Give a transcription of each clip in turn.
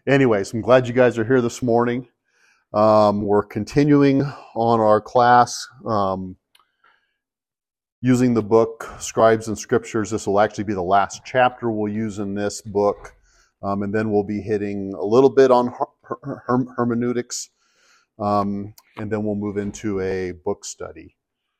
Anyways, I'm glad you guys are here this morning. We're continuing on our class using the book Scribes and Scriptures. This will actually be the last chapter we'll use in this book, and then we'll be hitting a little bit on hermeneutics, and then we'll move into a book study.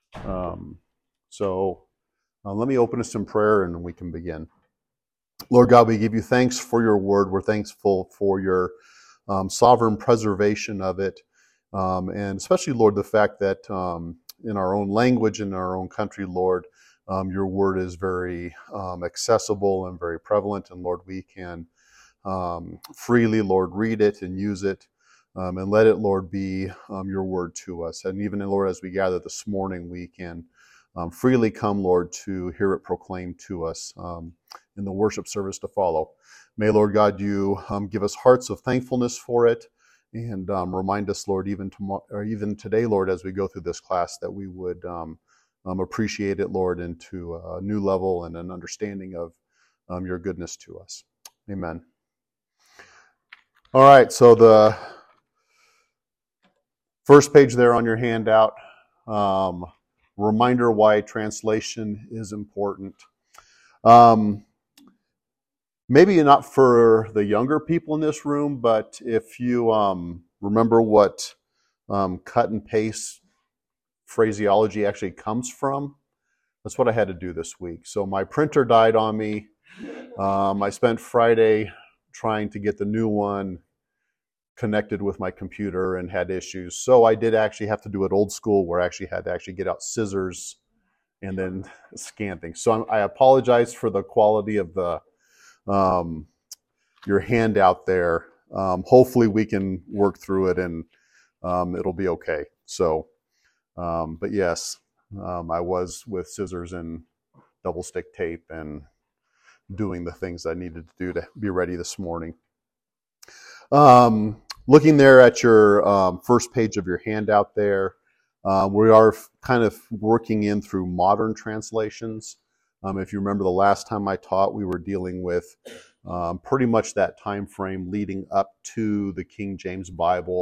Let me open us in prayer and we can begin. Lord God, we give you thanks for your word. We're thankful for your sovereign preservation of it. And especially, Lord, the fact that in our own language, in our own country, Lord, your word is very accessible and very prevalent. And Lord, we can freely, Lord, read it and use it. And let it, Lord, be your word to us. And even, Lord, as we gather this morning, we can freely come, Lord, to hear it proclaimed to us in the worship service to follow. May, Lord God, you give us hearts of thankfulness for it, and remind us, Lord, even today, Lord, as we go through this class, that we would appreciate it, Lord, into a new level and an understanding of your goodness to us. Amen. All right, so the first page there on your handout, reminder why translation is important. Maybe not for the younger people in this room, but if you remember what cut and paste phraseology actually comes from, that's what I had to do this week. So my printer died on me. I spent Friday trying to get the new one connected with my computer and had issues. So I did actually have to do it old school, where I actually had to get out scissors and then scan things. So I apologize for the quality of the your handout there. Hopefully we can work through it and it'll be okay. So, but yes, I was with scissors and double stick tape and doing the things I needed to do to be ready this morning. Looking there at your first page of your handout there, we are kind of working in through modern translations. If you remember the last time I taught, we were dealing with pretty much that time frame leading up to the King James Bible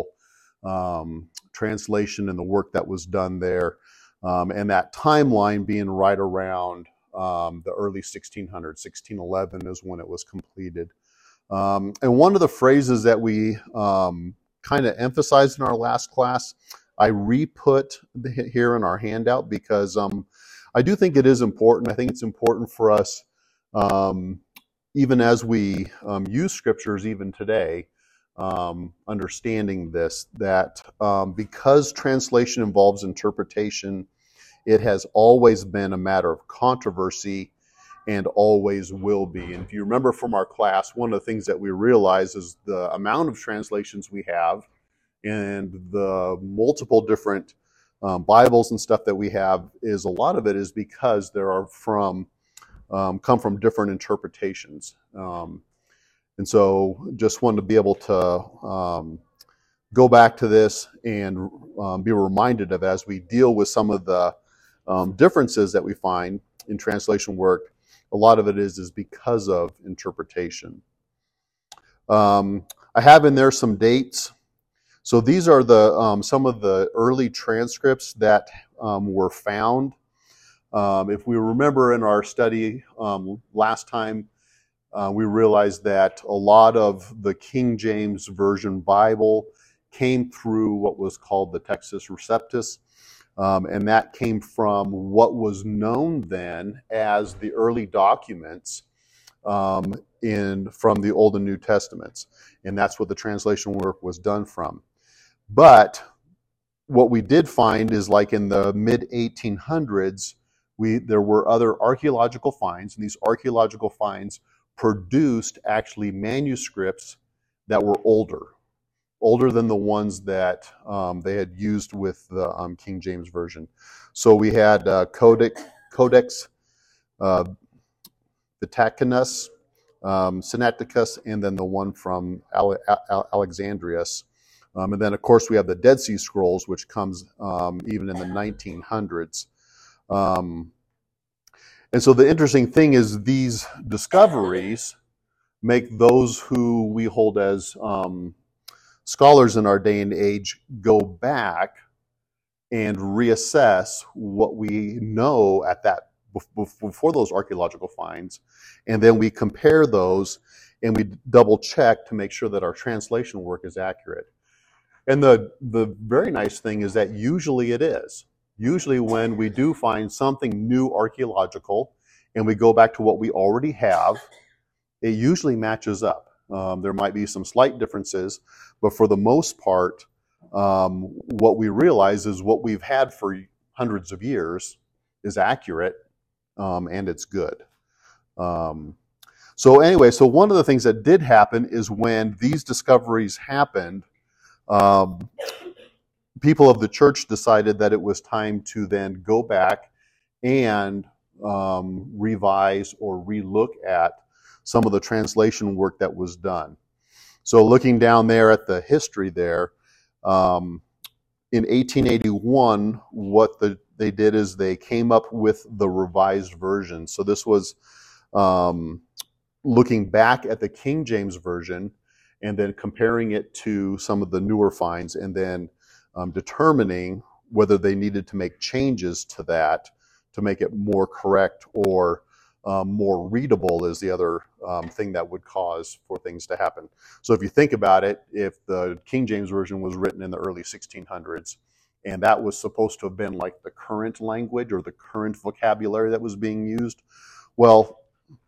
translation and the work that was done there, and that timeline being right around the early 1600s. 1611 is when it was completed. And one of the phrases that we kind of emphasized in our last class, I re-put here in our handout because I do think it is important. I think it's important for us, even as we use scriptures even today, understanding this, that because translation involves interpretation, it has always been a matter of controversy and always will be. And if you remember from our class, one of the things that we realize is the amount of translations we have and the multiple different Bibles and stuff that we have, is a lot of it is because there are come from different interpretations. And so just wanted to be able to go back to this and be reminded of, as we deal with some of the differences that we find in translation work, a lot of it is because of interpretation. I have in there some dates. So these are the some of the early transcripts that were found. If we remember in our study last time, we realized that a lot of the King James Version Bible came through what was called the Textus Receptus, and that came from what was known then as the early documents from the Old and New Testaments, and that's what the translation work was done from. But what we did find is, like in the mid-1800s, there were other archaeological finds, and these archaeological finds produced actually manuscripts that were older than the ones that they had used with the King James Version. So we had Codex Vaticanus, Sinaiticus, and then the one from Alexandrius. And then, of course, we have the Dead Sea Scrolls, which comes even in the 1900s. And so the interesting thing is these discoveries make those who we hold as scholars in our day and age go back and reassess what we know at that before those archaeological finds, and then we compare those and we double check to make sure that our translation work is accurate. And the very nice thing is that usually it is. Usually when we do find something new archaeological and we go back to what we already have, it usually matches up. There might be some slight differences, but for the most part, what we realize is what we've had for hundreds of years is accurate, and it's good. So anyway, so one of the things that did happen is when these discoveries happened, people of the church decided that it was time to then go back and revise or relook at some of the translation work that was done. So looking down there at the history there, in 1881, what they did is they came up with the revised version. So this was looking back at the King James Version and then comparing it to some of the newer finds, and then determining whether they needed to make changes to that to make it more correct or more readable is the other thing that would cause for things to happen. So if you think about it, if the King James Version was written in the early 1600s, and that was supposed to have been like the current language or the current vocabulary that was being used, well,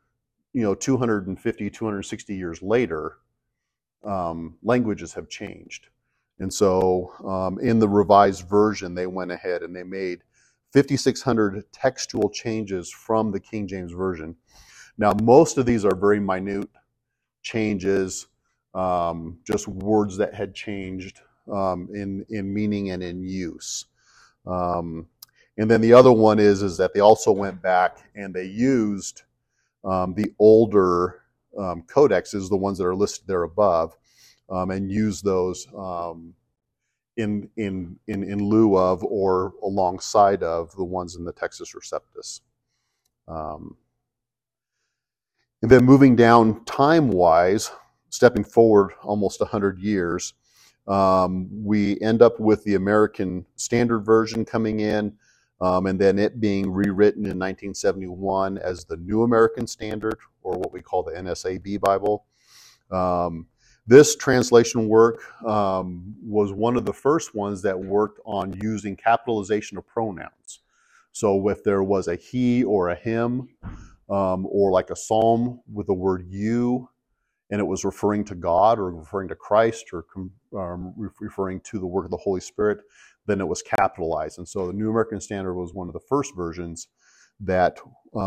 250, 260 years later, languages have changed. And so in the revised version, they went ahead and they made 5,600 textual changes from the King James Version. Now, most of these are very minute changes, just words that had changed in meaning and in use. And then the other one is that they also went back and they used the older codexes, the ones that are listed there above, and used those in lieu of or alongside of the ones in the Textus Receptus. And then moving down time-wise, stepping forward almost 100 years, we end up with the American Standard Version coming in, and then it being rewritten in 1971 as the New American Standard, or what we call the NSAB Bible. This translation work was one of the first ones that worked on using capitalization of pronouns. So if there was a he or a him, or like a psalm with the word you, and it was referring to God or referring to Christ or referring to the work of the Holy Spirit, then it was capitalized. And so the New American Standard was one of the first versions that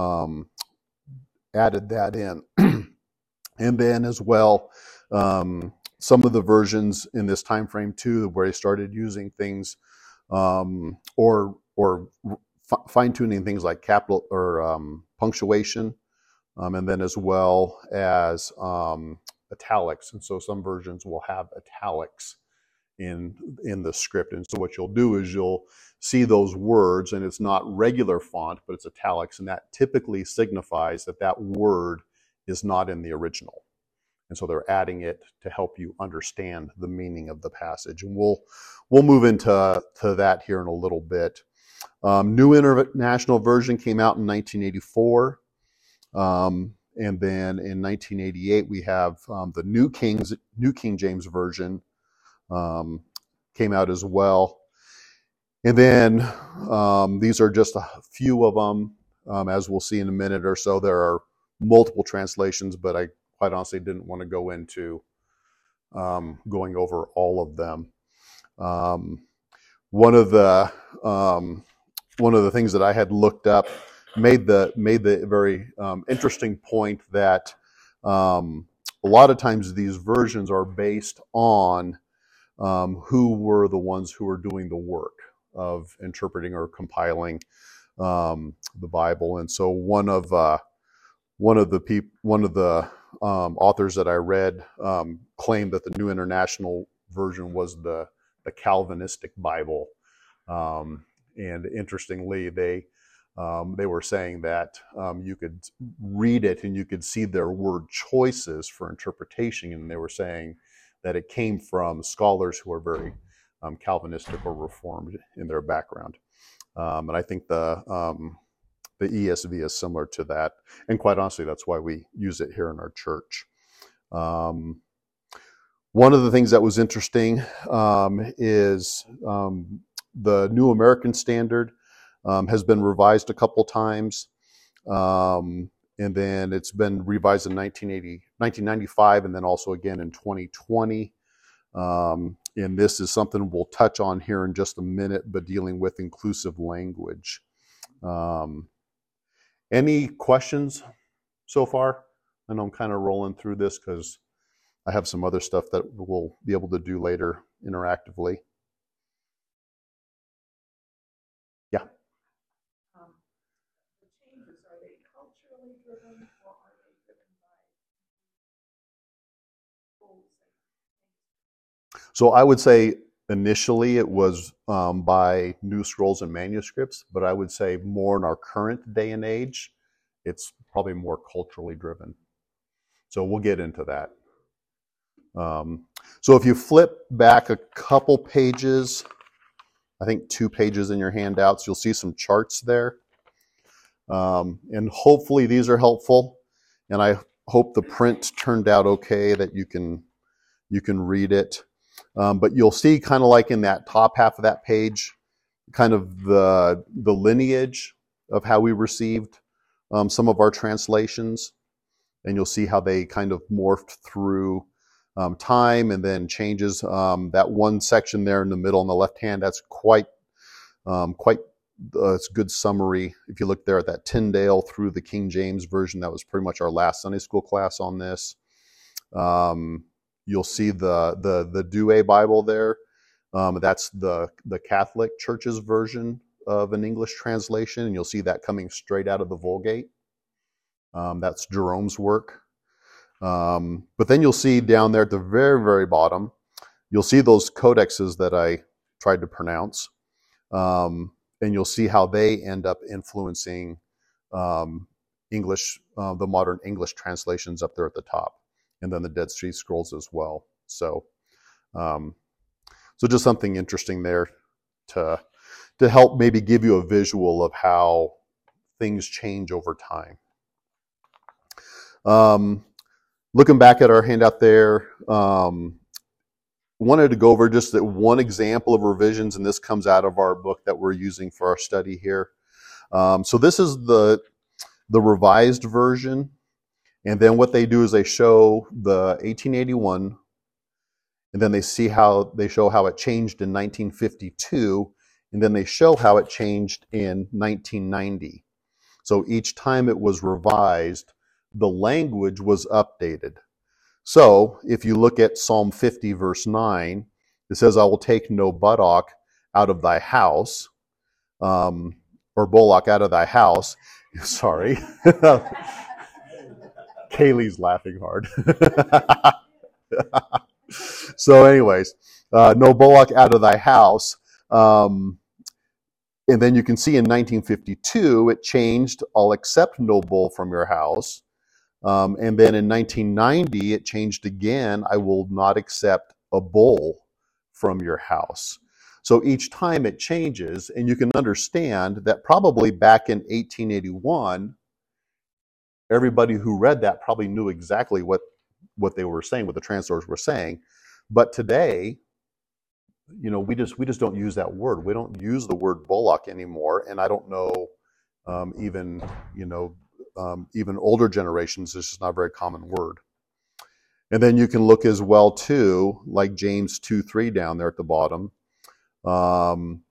added that in. And then as well, some of the versions in this time frame too, where they started using things or fine-tuning things like capital or punctuation, and then as well as italics. And so some versions will have italics in the script. And so what you'll do is you'll see those words, and it's not regular font, but it's italics, and that typically signifies that that word is not in the original. And so they're adding it to help you understand the meaning of the passage. And we'll move into that here in a little bit. New International Version came out in 1984. And then in 1988, we have the New King James Version came out as well. And then these are just a few of them. As we'll see in a minute or so, there are multiple translations, but I quite honestly didn't want to go into going over all of them. One of the things that I had looked up made the very interesting point that a lot of times these versions are based on who were the ones who were doing the work of interpreting or compiling the Bible. And so one of the authors that I read claimed that the New International Version was the Calvinistic Bible. And interestingly, they they were saying that you could read it and you could see their word choices for interpretation, and they were saying that it came from scholars who are very Calvinistic or Reformed in their background. And I think the ESV is similar to that, and quite honestly, that's why we use it here in our church. One of the things that was interesting is the New American Standard has been revised a couple times, and then it's been revised in 1995, and then also again in 2020. And this is something we'll touch on here in just a minute, but dealing with inclusive language. Any questions so far? I know I'm kind of rolling through this because I have some other stuff that we'll be able to do later interactively. Yeah. The changes, are they culturally driven or are they driven by rules? So I would say initially it was by new scrolls and manuscripts, but I would say more in our current day and age, it's probably more culturally driven. So we'll get into that. So if you flip back a couple pages, I think 2 pages in your handouts, you'll see some charts there. And hopefully these are helpful. And I hope the print turned out okay, that you can read it. But you'll see kind of like in that top half of that page, kind of the lineage of how we received some of our translations. And you'll see how they kind of morphed through time and then changes. That one section there in the middle on the left hand, that's quite it's a good summary. If you look there at that Tyndale through the King James Version, that was pretty much our last Sunday school class on this. You'll see the Douay Bible there. That's the Catholic Church's version of an English translation, and you'll see that coming straight out of the Vulgate. That's Jerome's work. But then you'll see down there at the very, very bottom, you'll see those codexes that I tried to pronounce. And you'll see how they end up influencing English, the modern English translations up there at the top, and then the Dead Sea Scrolls as well. So, so just something interesting there to help maybe give you a visual of how things change over time. Looking back at our handout there, wanted to go over just one example of revisions, and this comes out of our book that we're using for our study here. So this is the revised version, and then what they do is they show the 1881, and then they show how it changed in 1952, and then they show how it changed in 1990. So each time it was revised, the language was updated. So if you look at Psalm 50, verse 9, it says, I will take no buttock out of thy house, or bullock out of thy house. Sorry. Kaylee's laughing hard. So anyways, no bullock out of thy house. And then you can see in 1952, it changed, I'll accept no bull from your house. And then in 1990, it changed again, I will not accept a bull from your house. So each time it changes, and you can understand that probably back in 1881, everybody who read that probably knew exactly what they were saying, what the translators were saying. But today, we just don't use that word. We don't use the word bullock anymore, and I don't know even older generations, this is not a very common word. And then you can look as well too, like James 2:3 down there at the bottom. And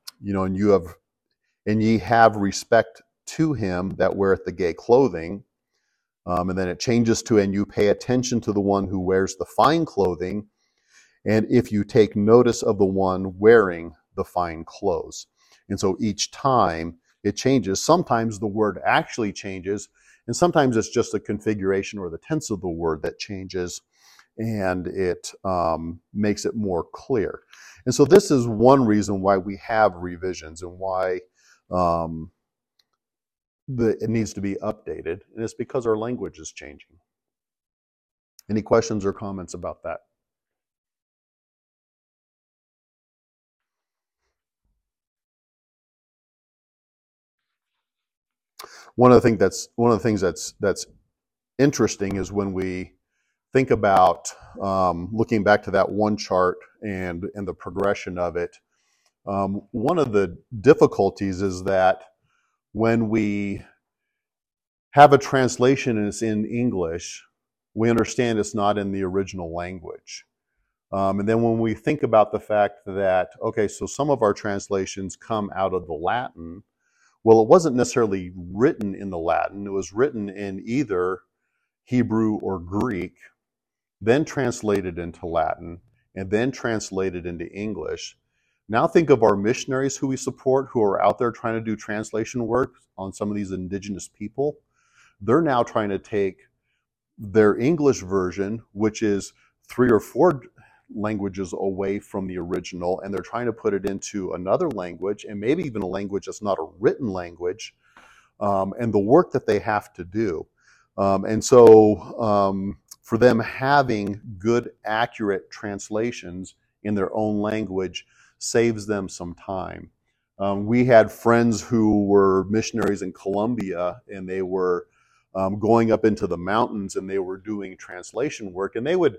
ye have respect to him that weareth the gay clothing. And then it changes to, and you pay attention to the one who wears the fine clothing, and if you take notice of the one wearing the fine clothes. And so each time it changes. Sometimes the word actually changes, and sometimes it's just a configuration or the tense of the word that changes, and it makes it more clear. And so this is one reason why we have revisions, and why it needs to be updated, and it's because our language is changing. Any questions or comments about that? One of the things that's interesting is when we think about looking back to that one chart and the progression of it. One of the difficulties is that when we have a translation and it's in English, we understand it's not in the original language. And then when we think about the fact that, okay, so some of our translations come out of the Latin, well, it wasn't necessarily written in the Latin. It was written in either Hebrew or Greek, then translated into Latin, and then translated into English. Now think of our missionaries who we support, who are out there trying to do translation work on some of these indigenous people. They're now trying to take their English version, which is 3 or 4 languages away from the original, and they're trying to put it into another language, and maybe even a language that's not a written language, and the work that they have to do. And so for them having good, accurate translations in their own language saves them some time. We had friends who were missionaries in Colombia, and they were going up into the mountains, and they were doing translation work, and they would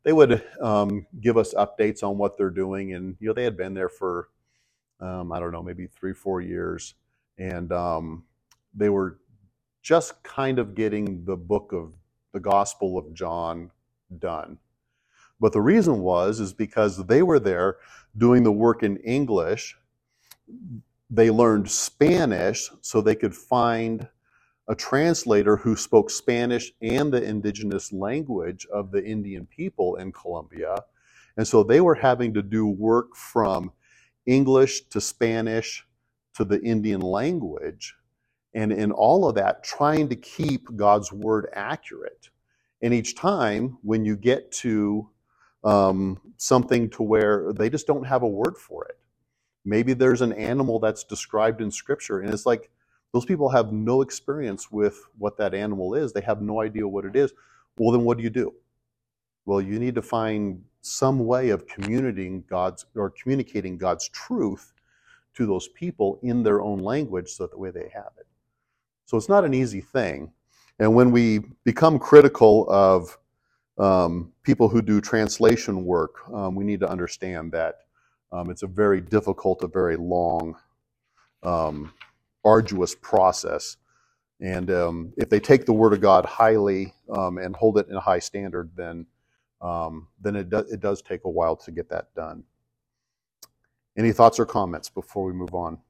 give us updates on what they're doing. And they had been there for I don't know, maybe 3-4 years, and they were just kind of getting the book of the Gospel of John done. But the reason is because they were there doing the work in English. They learned Spanish so they could find a translator who spoke Spanish and the indigenous language of the Indian people in Colombia. And so they were having to do work from English to Spanish to the Indian language. And in all of that, trying to keep God's word accurate. And each time when you get to something to where they just don't have a word for it. Maybe there's an animal that's described in Scripture, and it's like those people have no experience with what that animal is. They have no idea what it is. Well, then what do? Well, you need to find some way of communicating God's truth to those people in their own language so that the way they have it. So it's not an easy thing. And when we become critical of people who do translation work, we need to understand that it's a very difficult, a very long, arduous process. And if they take the Word of God highly and hold it in a high standard, then it does take a while to get that done. Any thoughts or comments before we move on?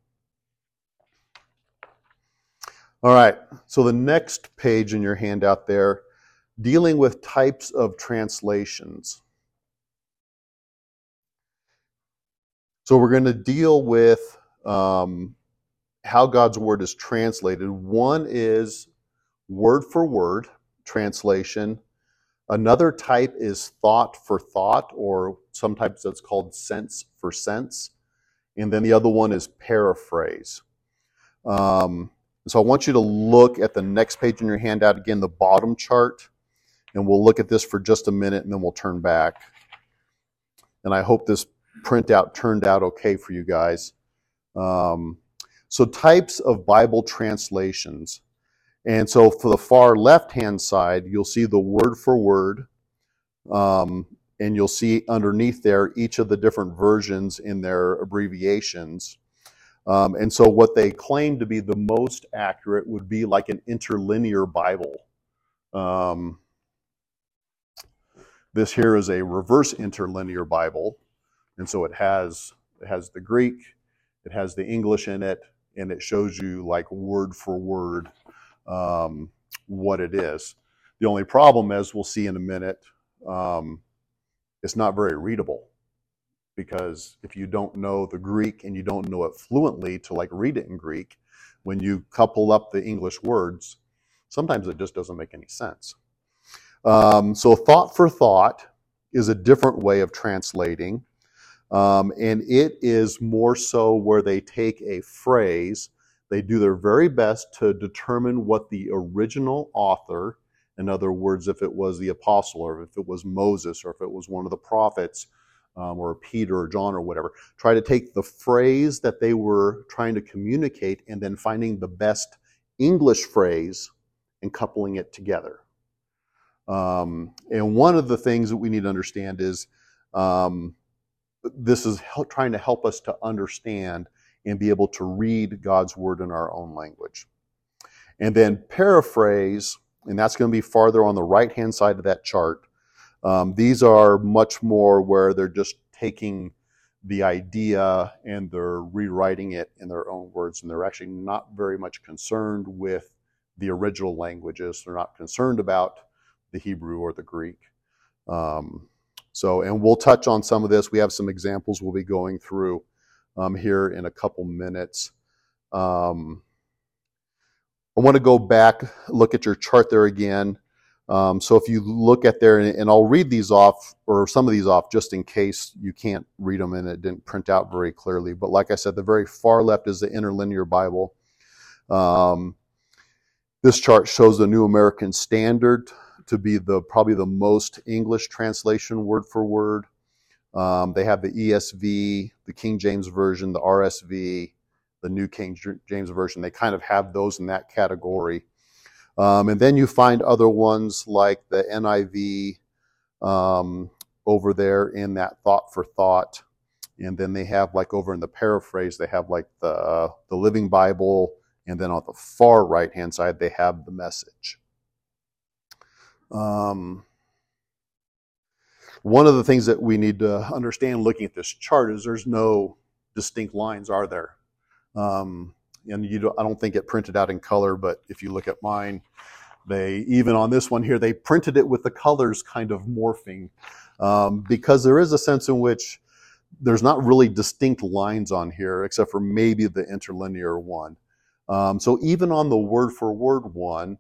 All right, so the next page in your handout there, dealing with types of translations. So we're going to deal with how God's Word is translated. One is word for word translation. Another type is thought for thought, or sometimes that's called sense for sense. And then the other one is paraphrase. So I want you to look at the next page in your handout, again, the bottom chart, and we'll look at this for just a minute and then we'll turn back. And I hope this printout turned out okay for you guys. So types of Bible translations. And so for the far left-hand side, you'll see the word for word, and you'll see underneath there each of the different versions in their abbreviations. And so what they claim to be the most accurate would be like an interlinear Bible. This here is a reverse interlinear Bible. And so it has the Greek, it has the English in it, and it shows you like word for word what it is. The only problem, as we'll see in a minute, it's not very readable. Because if you don't know the Greek and you don't know it fluently to like read it in Greek, when you couple up the English words, sometimes it just doesn't make any sense. So thought for thought is a different way of translating. And it is more so where they take a phrase, They do their very best to determine what the original author, in other words, if it was the apostle, or if it was Moses, or if it was one of the prophets, or Peter or John or whatever, try to take the phrase that they were trying to communicate and then finding the best English phrase and coupling it together. And one of the things that we need to understand is this is trying to help us to understand and be able to read God's word in our own language. And then paraphrase, and that's going to be farther on the right-hand side of that chart. These are much more where they're just taking the idea and they're rewriting it in their own words, and they're actually not very much concerned with the original languages. They're not concerned about the Hebrew or the Greek. And we'll touch on some of this. We have some examples we'll be going through here in a couple minutes. I want to go back, look at your chart there again. So if you look at there, and I'll read these off, or some of these off, just in case you can't read them and it didn't print out very clearly. But like I said, the very far left is the Interlinear Bible. This chart shows the New American Standard to be probably the most English translation word for word. They have the ESV, the King James Version, the RSV, the New King James Version. They kind of have those in that category. And then you find other ones like the NIV over there in that Thought for Thought. And then they have, like, over in the paraphrase, they have like the Living Bible. And then on the far right-hand side, they have the Message. One of the things that we need to understand looking at this chart is there's no distinct lines, are there? And I don't think it printed out in color, but if you look at mine, even on this one here, they printed it with the colors kind of morphing, because there is a sense in which there's not really distinct lines on here, except for maybe the interlinear one. So even on the word for word one,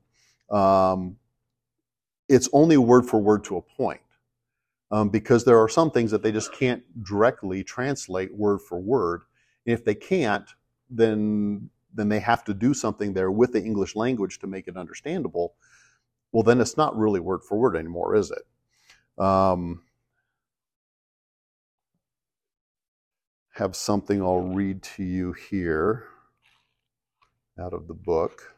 it's only word for word to a point, because there are some things that they just can't directly translate word for word. And if they can't, then they have to do something there with the English language to make it understandable. Well, then it's not really word for word anymore, is it? Have something I'll read to you here out of the book.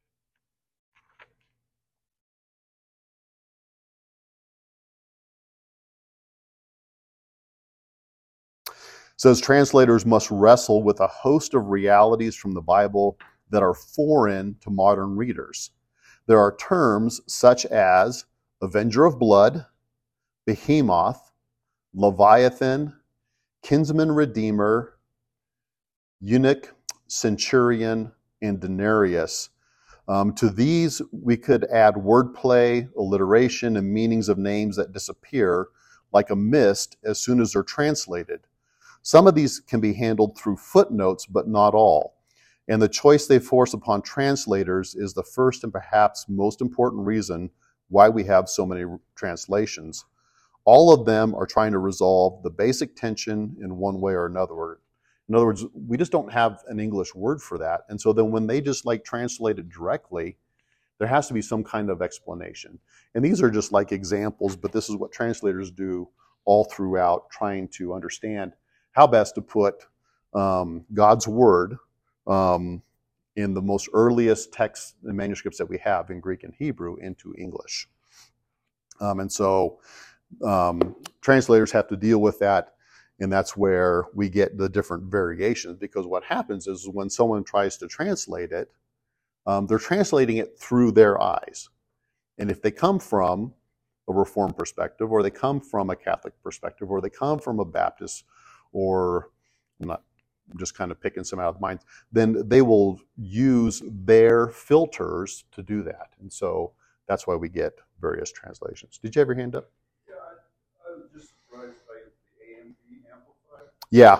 It says translators must wrestle with a host of realities from the Bible that are foreign to modern readers. There are terms such as avenger of blood, behemoth, leviathan, kinsman redeemer, eunuch, centurion, and denarius. To these, we could add wordplay, alliteration, and meanings of names that disappear like a mist as soon as they're translated. Some of these can be handled through footnotes, but not all. And the choice they force upon translators is the first and perhaps most important reason why we have so many translations. All of them are trying to resolve the basic tension in one way or another. In other words, we just don't have an English word for that. And so then when they just translate it directly, there has to be some kind of explanation. And these are just like examples, but this is what translators do all throughout, trying to understand how best to put God's word in the most earliest texts and manuscripts that we have in Greek and Hebrew into English. And so translators have to deal with that, and that's where we get the different variations, because what happens is when someone tries to translate it, they're translating it through their eyes. And if they come from a Reformed perspective, or they come from a Catholic perspective, or they come from a Baptist, or I'm not just kind of picking some out of mine, then they will use their filters to do that. And so that's why we get various translations. Did you have your hand up? Yeah, I was just surprised by the AMP amplified. Yeah.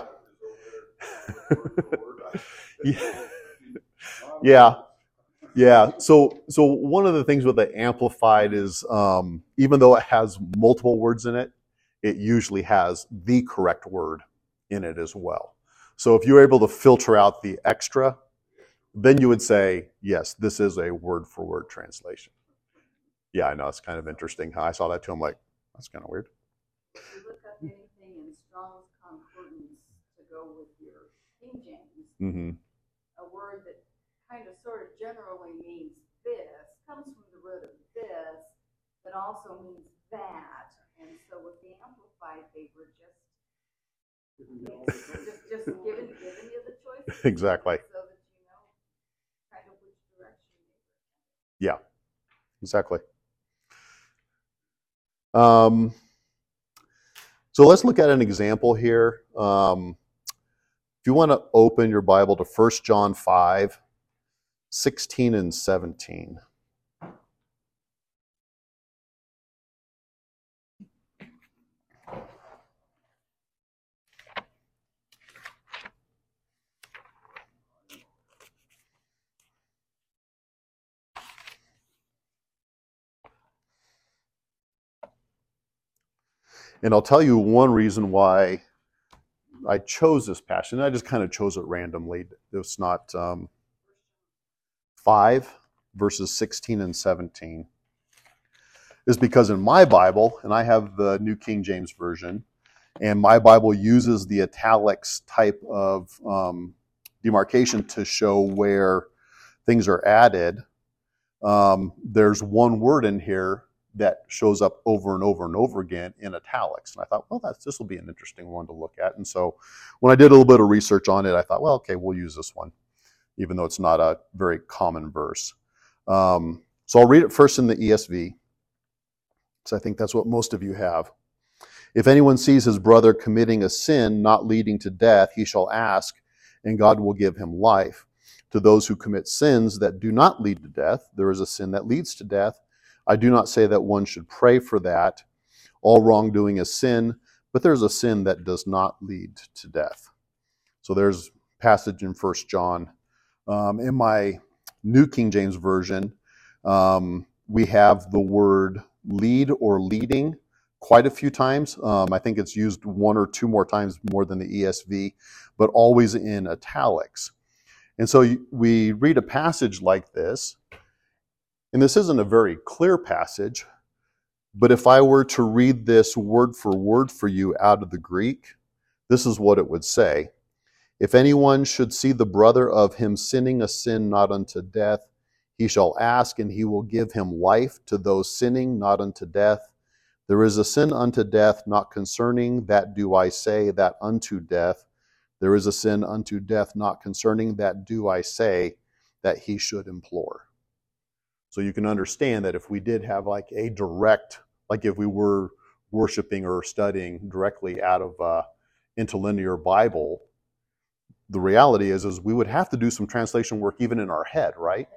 Yeah. Yeah. So one of the things with the amplified is even though it has multiple words in it, it usually has the correct word in it as well. So if you're able to filter out the extra, then you would say, yes, this is a word-for-word translation. Yeah, I know, it's kind of interesting. I saw that too. I'm like, that's kind of weird. If you look up anything in Strong's Concordance to go with your King James, Mm-hmm. a word that kind of sort of generally means this comes from the root of this, but also means that. And so with the Amplified, they were just giving you the choice. Exactly. So that you know kind of which direction. Yeah, exactly. So let's look at an example here. If you want to open your Bible to 1 John 5, 16 and 17. And I'll tell you one reason why I chose this passage. I just kind of chose it randomly. It's not 5 verses 16 and 17. Is because in my Bible, and I have the New King James Version, and my Bible uses the italics type of demarcation to show where things are added. There's one word in here that shows up over and over and over again in italics. And I thought, well, this will be an interesting one to look at. And so when I did a little bit of research on it, I thought, well, okay, we'll use this one, even though it's not a very common verse. So I'll read it first in the ESV, because I think that's what most of you have. If anyone sees his brother committing a sin not leading to death, he shall ask, and God will give him life. To those who commit sins that do not lead to death, there is a sin that leads to death. I do not say that one should pray for that. All wrongdoing is sin, but there's a sin that does not lead to death. So there's passage in 1 John. In my New King James Version, we have the word lead or leading quite a few times. I think it's used one or two more times more than the ESV, but always in italics. And so we read a passage like this, and this isn't a very clear passage, but if I were to read this word for you out of the Greek, this is what it would say. If anyone should see the brother of him sinning a sin not unto death, he shall ask, and he will give him life. To those sinning not unto death, there is a sin unto death, not concerning that do I say, that unto death. There is a sin unto death, not concerning that do I say, that he should implore. So you can understand that if we did have like a direct, like if we were worshiping or studying directly out of interlinear Bible, the reality is we would have to do some translation work even in our head, right?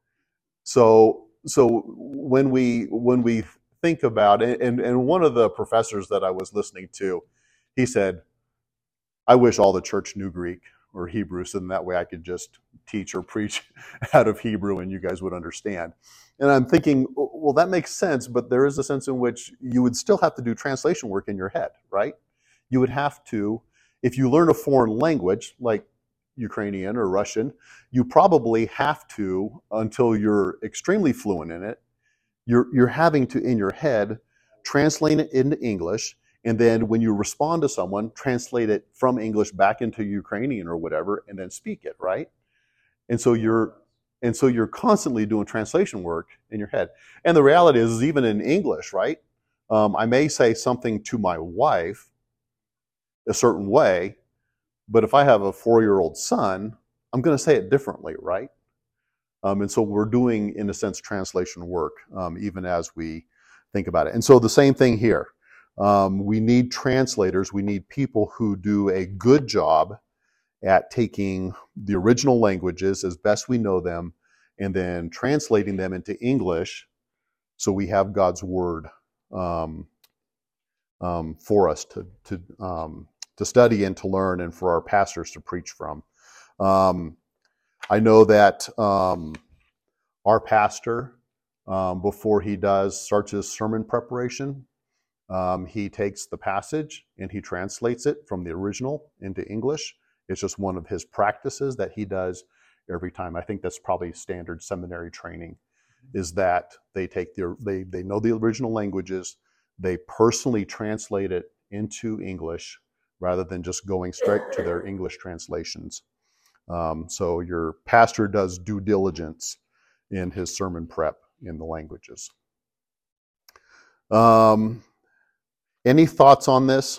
So when we think about it, and one of the professors that I was listening to, he said, I wish all the church knew Greek or Hebrew, so then that way I could just teach or preach out of Hebrew and you guys would understand. And I'm thinking, well, that makes sense, but there is a sense in which you would still have to do translation work in your head, right? You would have to, if you learn a foreign language, like Ukrainian or Russian, you probably have to, until you're extremely fluent in it, you're having to, in your head, translate it into English, and then when you respond to someone, translate it from English back into Ukrainian or whatever, and then speak it, right? And so you're constantly doing translation work in your head. And the reality is even in English, right? I may say something to my wife a certain way, but if I have a 4-year-old son, I'm going to say it differently, right? And so we're doing, in a sense, translation work, even as we think about it. And so the same thing here. We need translators. We need people who do a good job at taking the original languages as best we know them and then translating them into English so we have God's word for us to study and to learn and for our pastors to preach from. I know that our pastor, before he starts his sermon preparation, he takes the passage and he translates it from the original into English. It's just one of his practices that he does every time. I think that's probably standard seminary training, is that they take they know the original languages, they personally translate it into English rather than just going straight to their English translations. So your pastor does due diligence in his sermon prep in the languages. Any thoughts on this?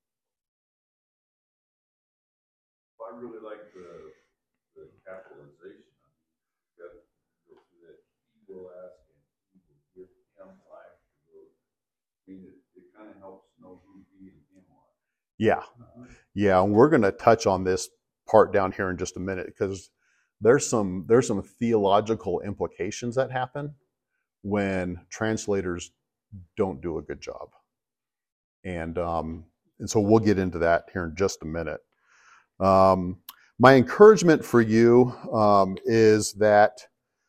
I really like the capitalization. You got to go through that. He will ask and he will give him life to go. I mean, it kind of helps know who he and him are. Yeah. Yeah, and we're going to touch on this part down here in just a minute, because there's some theological implications that happen when translators don't do a good job. And so we'll get into that here in just a minute. My encouragement for you is that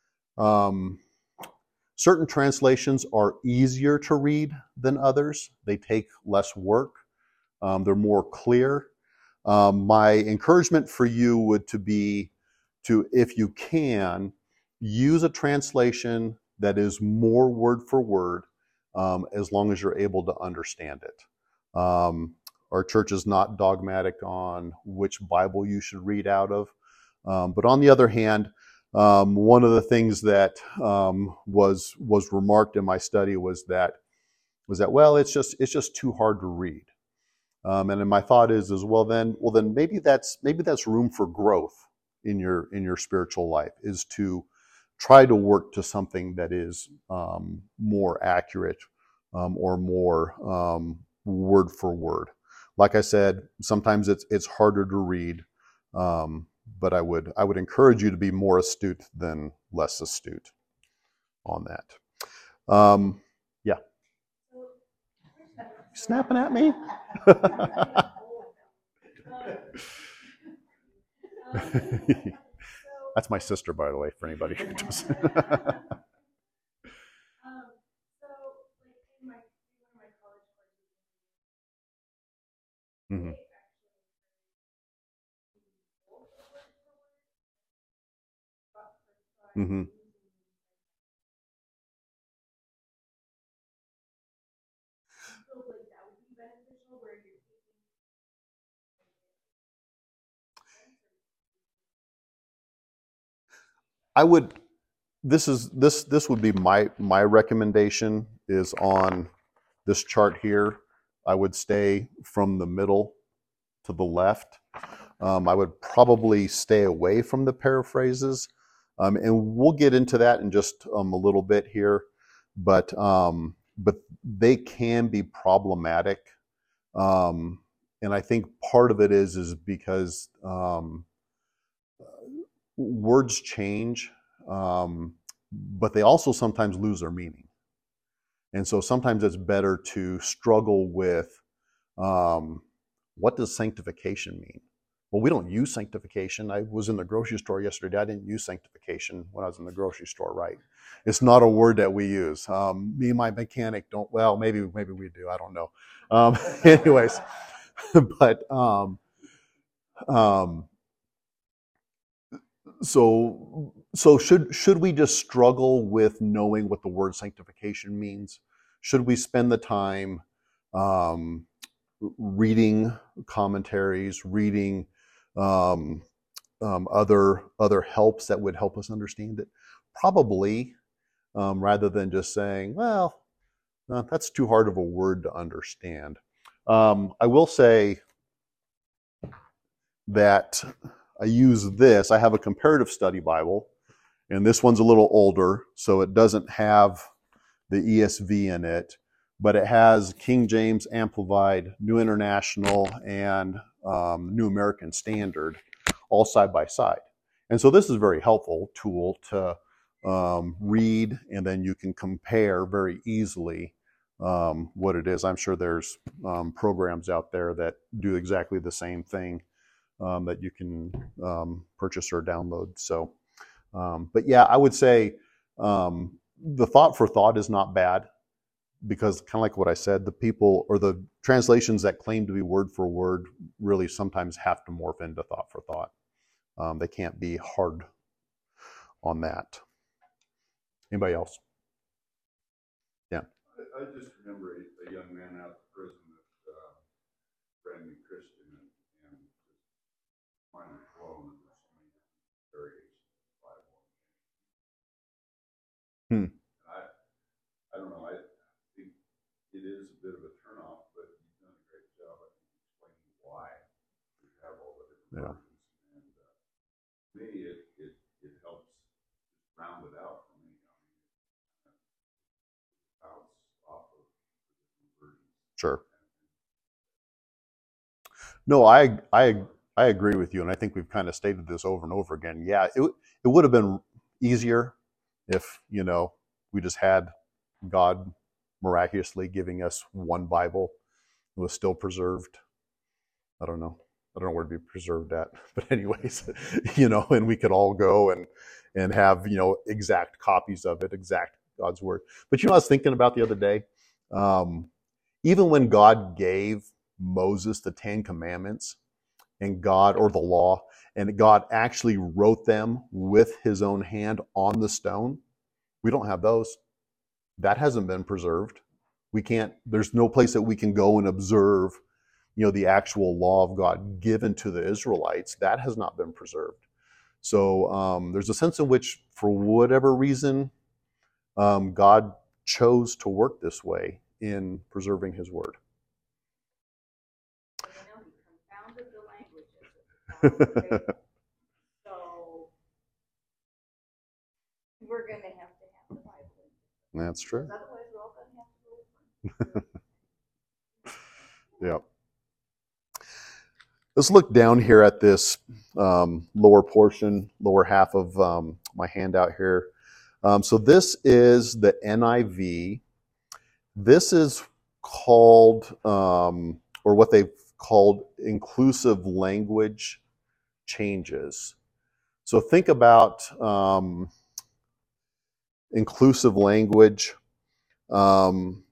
certain translations are easier to read than others. They take less work. They're more clear. My encouragement for you would be to, if you can, use a translation that is more word for word, as long as you're able to understand it. Our church is not dogmatic on which Bible you should read out of. But on the other hand, one of the things that was remarked in my study was that well, it's just too hard to read. And then my thought is well then maybe that's room for growth in your spiritual life, is to try to work to something that is more accurate, or more word for word. Like I said, sometimes it's harder to read, but I would encourage you to be more astute than less astute on that. Yeah. Snapping at me? That's my sister, by the way, for anybody who doesn't. Mm-hmm. Mm-hmm. I would. This would be my recommendation, is on this chart here. I would stay from the middle to the left. I would probably stay away from the paraphrases, and we'll get into that in just a little bit here. But they can be problematic, and I think part of it is because words change, but they also sometimes lose their meaning. And so sometimes it's better to struggle with, what does sanctification mean? Well, we don't use sanctification. I was in the grocery store yesterday. I didn't use sanctification when I was in the grocery store, right? It's not a word that we use. Me and my mechanic don't, well, maybe we do. I don't know. Anyways, but so should we just struggle with knowing what the word sanctification means? Should we spend the time reading commentaries, reading other helps that would help us understand it? Probably, rather than just saying, well, that's too hard of a word to understand. I will say that I use this. I have a comparative study Bible, and this one's a little older, so it doesn't have the ESV in it, but it has King James Amplified, New International, and New American Standard all side by side. And so this is a very helpful tool to read, and then you can compare very easily what it is. I'm sure there's programs out there that do exactly the same thing that you can purchase or download. So, but yeah, I would say the thought for thought is not bad, because kind of like what I said, the people or the translations that claim to be word for word really sometimes have to morph into thought for thought. They can't be hard on that. Anybody else? I just remember a young man out of prison that brand new Christian and just mind blown that there's so many different variations of the Bible. I don't know. I think it is a bit of a turnoff, but you've done a great job of explaining why we have all the different versions. And to me, it helps round it out for me. Bounce off of the different versions. Sure. No, I agree with you, and I think we've kind of stated this over and over again. Yeah, it would have been easier if, we just had God miraculously giving us one Bible. It was still preserved. I don't know where to be preserved at, but anyways, and we could all go and have, exact copies of it, exact God's word. But I was thinking about the other day, even when God gave Moses the 10 Commandments or the law, and God actually wrote them with his own hand on the stone, we don't have those. That hasn't been preserved. There's no place that we can go and observe, the actual law of God given to the Israelites. That has not been preserved. So there's a sense in which, for whatever reason, God chose to work this way in preserving his word. He confounded the languages. So we're going to have the Bible. That's true. Otherwise, we're all going to have to go. Yeah. Let's look down here at this lower half of my handout here. So this is the NIV. This is called, or what they've called, inclusive language changes. So think about inclusive language. So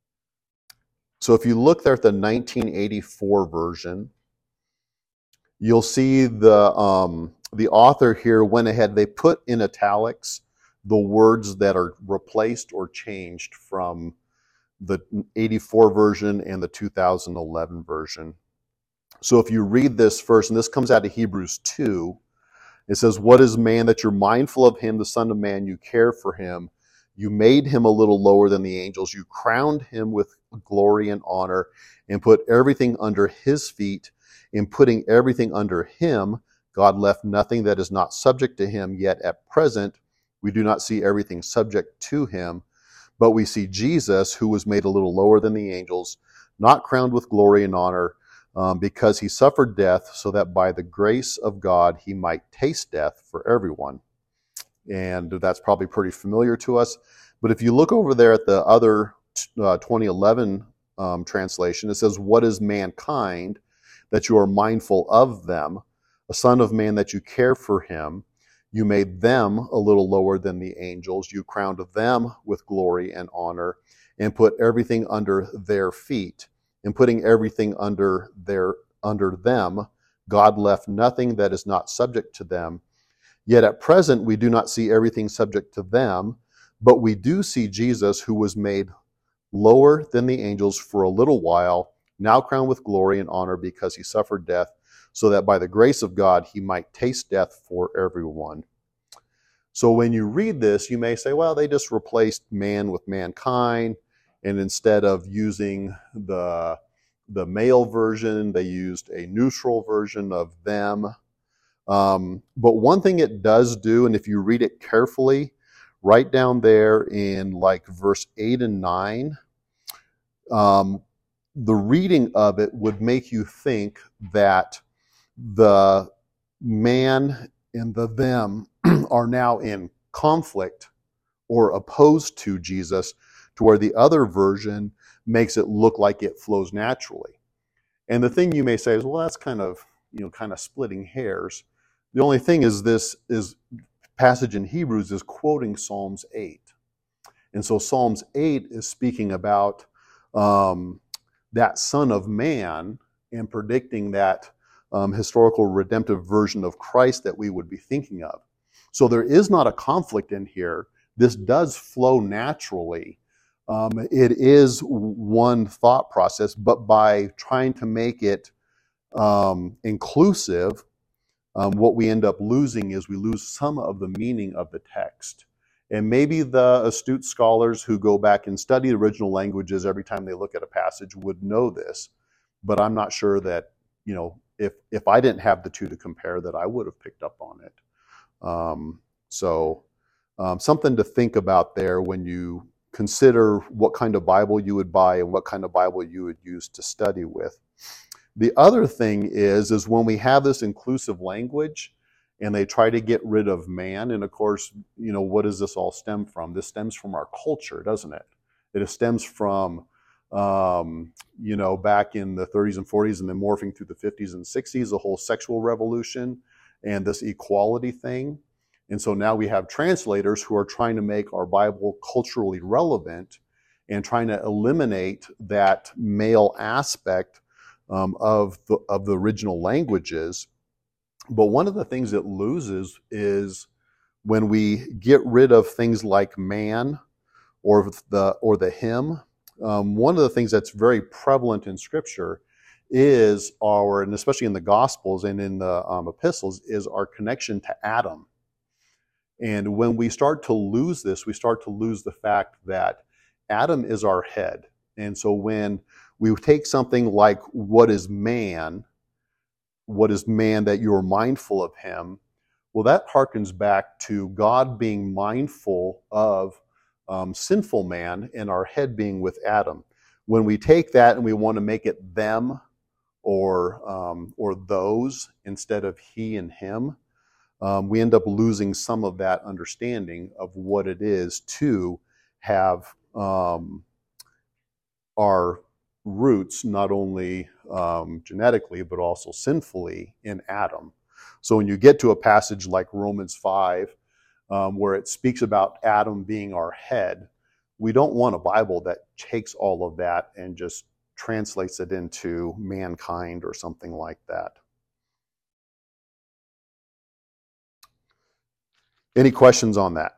if you look there at the 1984 version, you'll see the author here went ahead, they put in italics the words that are replaced or changed from the 84 version and the 2011 version. So if you read this first, and this comes out of Hebrews 2, it says, "What is man that you're mindful of him, the Son of Man, you care for him? You made him a little lower than the angels. You crowned him with glory and honor and put everything under his feet. In putting everything under him, God left nothing that is not subject to him. Yet at present, we do not see everything subject to him, but we see Jesus, who was made a little lower than the angels, not crowned with glory and honor, because he suffered death, so that by the grace of God he might taste death for everyone." And that's probably pretty familiar to us. But if you look over there at the other 2011 translation, it says, "What is mankind that you are mindful of them? A son of man that you care for him. You made them a little lower than the angels. You crowned them with glory and honor and put everything under their feet. In putting everything under them, God left nothing that is not subject to them. Yet at present, we do not see everything subject to them, but we do see Jesus, who was made lower than the angels for a little while, now crowned with glory and honor because he suffered death, so that by the grace of God he might taste death for everyone." So when you read this, you may say, well, they just replaced man with mankind, and instead of using the male version, they used a neutral version of them. But one thing it does do, and if you read it carefully, right down there in like verse 8 and 9, the reading of it would make you think that the man and the them are now in conflict or opposed to Jesus, to where the other version makes it look like it flows naturally. And the thing you may say is, well, that's kind of splitting hairs. The only thing is, this passage in Hebrews is quoting Psalms 8. And so Psalms 8 is speaking about that Son of Man and predicting that historical redemptive version of Christ that we would be thinking of. So there is not a conflict in here. This does flow naturally. It is one thought process, but by trying to make it inclusive, what we end up losing is we lose some of the meaning of the text. And maybe the astute scholars who go back and study the original languages every time they look at a passage would know this, but I'm not sure that, you know, if I didn't have the two to compare, that I would have picked up on it. Something to think about there when you consider what kind of Bible you would buy and what kind of Bible you would use to study with. The other thing is when we have this inclusive language and they try to get rid of man, and of course, you know, what does this all stem from? This stems from our culture, doesn't it? It stems from, you know, back in the 30s and 40s and then morphing through the 50s and 60s, the whole sexual revolution and this equality thing. And so now we have translators who are trying to make our Bible culturally relevant and trying to eliminate that male aspect of the original languages. But one of the things it loses is when we get rid of things like man or the him. One of the things that's very prevalent in Scripture is and especially in the Gospels and in the epistles, is our connection to Adam. And when we start to lose this, we start to lose the fact that Adam is our head. And so when we take something like what is man that you're mindful of him, well, that harkens back to God being mindful of sinful man and our head being with Adam. When we take that and we want to make it them or those instead of he and him, we end up losing some of that understanding of what it is to have our roots not only genetically but also sinfully in Adam. So when you get to a passage like Romans 5, where it speaks about Adam being our head, we don't want a Bible that takes all of that and just translates it into mankind or something like that. Any questions on that?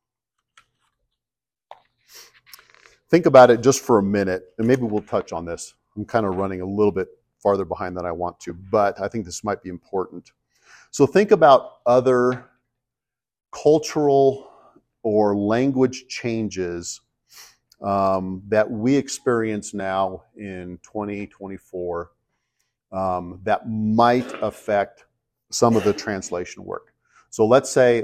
Think about it just for a minute, and maybe we'll touch on this. I'm kind of running a little bit farther behind than I want to, but I think this might be important. So think about other cultural or language changes that we experience now in 2024 that might affect some of the translation work. So let's say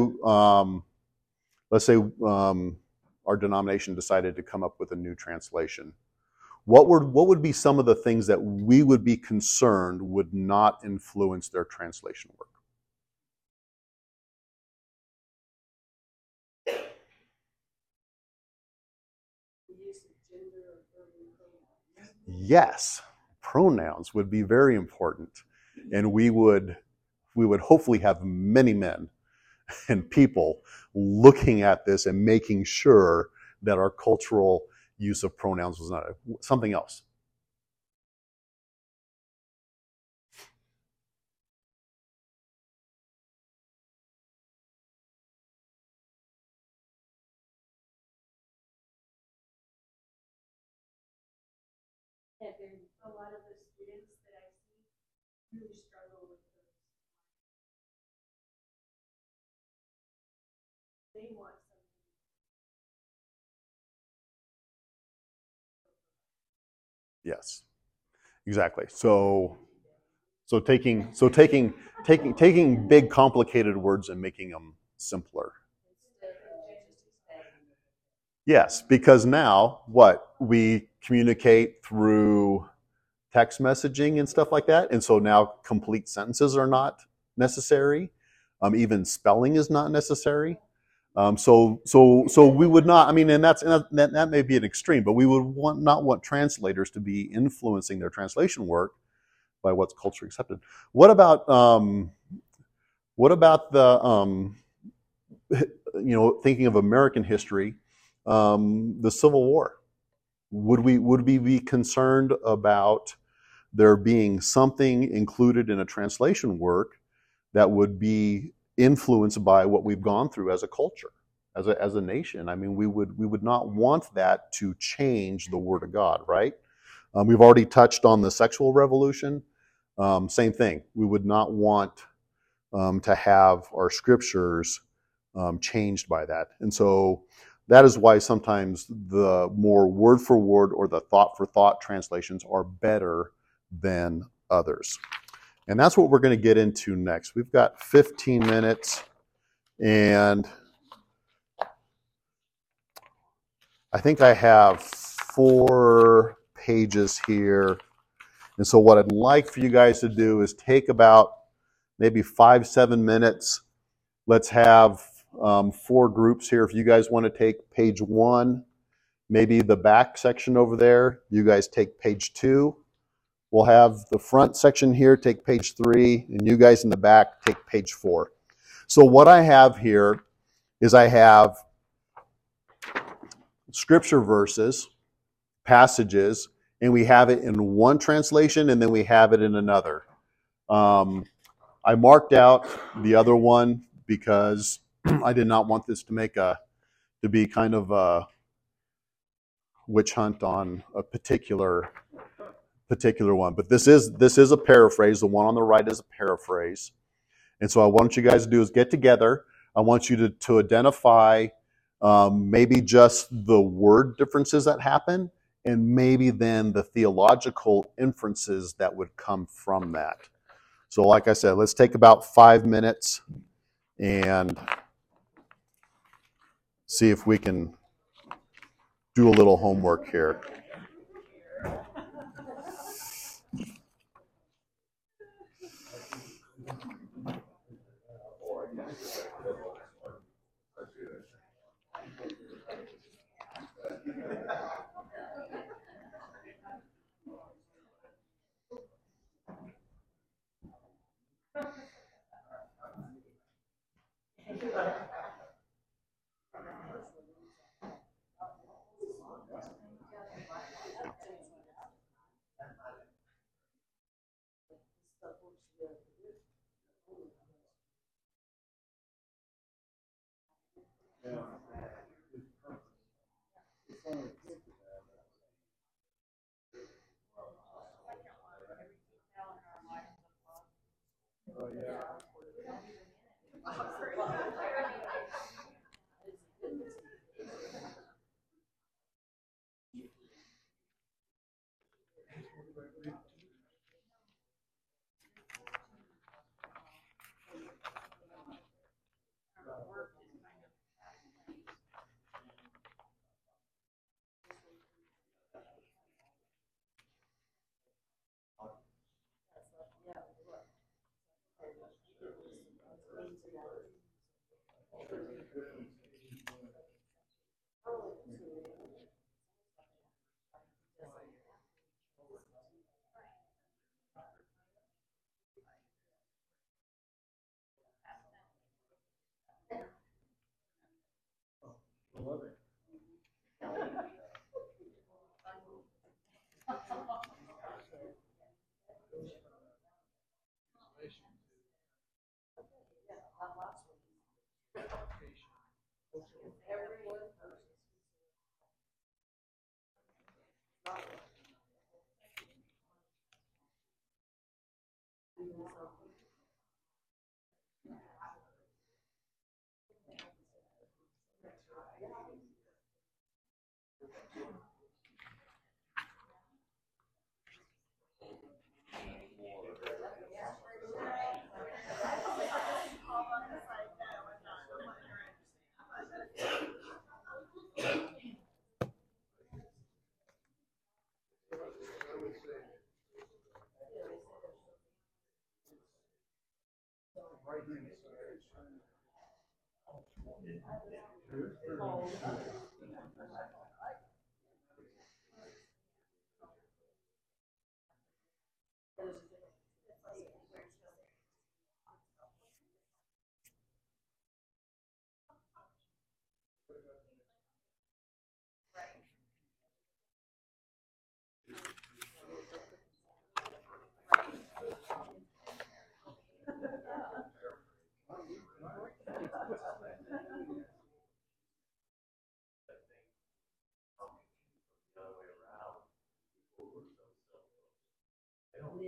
our denomination decided to come up with a new translation. What would be some of the things that we would be concerned would not influence their translation work? Yes, pronouns would be very important, and we would hopefully have many men and people looking at this and making sure that our cultural use of pronouns was not something else. That there's a lot of the students that I see really struggle with those. They want something. Yes, exactly. So taking big complicated words and making them simpler. Yes, because now we communicate through text messaging and stuff like that, and so now complete sentences are not necessary. Even spelling is not necessary. So we would not. I mean, and that may be an extreme, but we would not want translators to be influencing their translation work by what's culturally accepted. What about the thinking of American history, the Civil War? Would we be concerned about there being something included in a translation work that would be influenced by what we've gone through as a culture, as a nation. I mean, we would not want that to change the Word of God, right? We've already touched on the sexual revolution. Same thing. We would not want to have our scriptures changed by that. And so that is why sometimes the more word for word or the thought for thought translations are better than others. And that's what we're going to get into next. We've got 15 minutes, and I think I have 4 pages here. And so what I'd like for you guys to do is take about maybe 5-7 minutes. Let's have 4 groups here. If you guys want to take page 1, maybe the back section over there, you guys take page 2. We'll have the front section here take page 3, and you guys in the back take page 4. So what I have here is I have scripture verses, passages, and we have it in one translation and then we have it in another. I marked out the other one because I did not want this to be kind of a witch hunt on a particular one. But this is a paraphrase. The one on the right is a paraphrase. And so I want you guys to do is get together. I want you to identify maybe just the word differences that happen, and maybe then the theological inferences that would come from that. So like I said, let's take about 5 minutes and see if we can do a little homework here.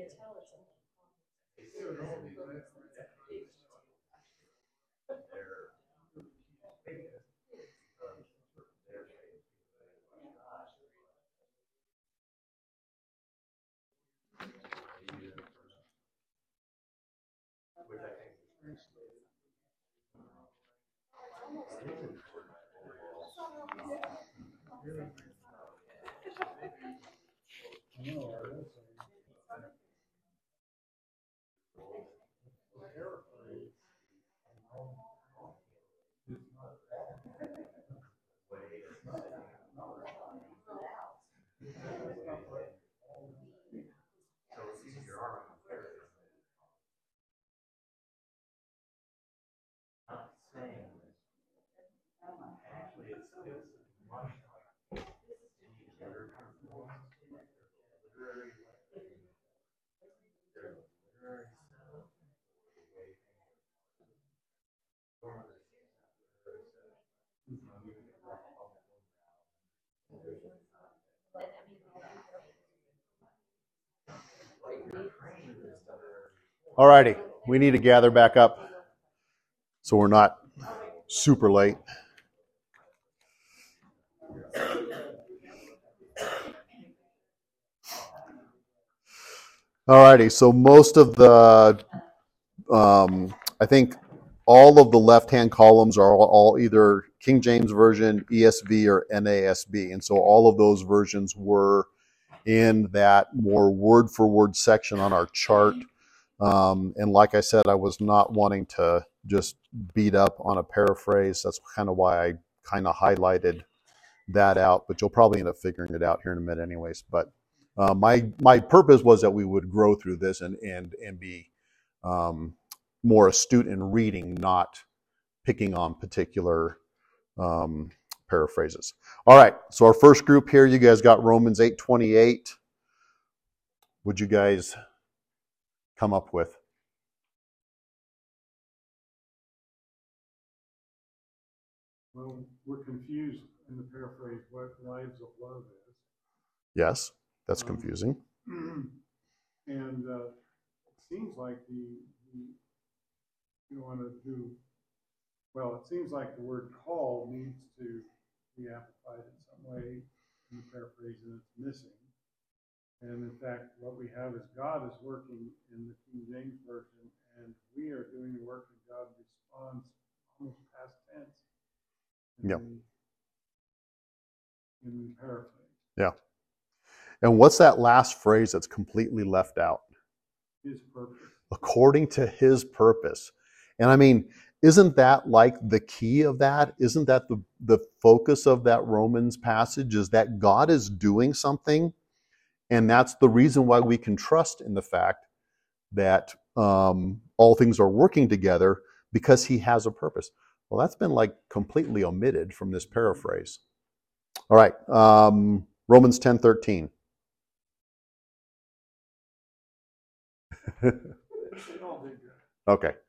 All righty, we need to gather back up so we're not super late. All righty, so most of the, I think all of the left-hand columns are all either King James Version, ESV, or NASB. And so all of those versions were in that more word-for-word section on our chart. And like I said, I was not wanting to just beat up on a paraphrase. That's kind of why I kind of highlighted that out. But you'll probably end up figuring it out here in a minute anyways. But my purpose was that we would grow through this and be more astute in reading, not picking on particular paraphrases. All right, so our first group here, you guys got Romans 8:28. Would you guys come up with? Well, we're confused in the paraphrase what lives of love is. Yes, that's confusing. And it seems like you want to do, well, it seems like the word call needs to be amplified in some way in the paraphrase, and it's missing. And in fact, what we have is God is working in the King James Version, and we are doing the work that God responds almost past tense in the paraphrase. Yeah. And what's that last phrase that's completely left out? His purpose. According to his purpose. And I mean, isn't that like the key of that? Isn't that the focus of that Romans passage, is that God is doing something, and that's the reason why we can trust in the fact that all things are working together because he has a purpose. Well, that's been like completely omitted from this paraphrase. All right, Romans 10:13. Okay.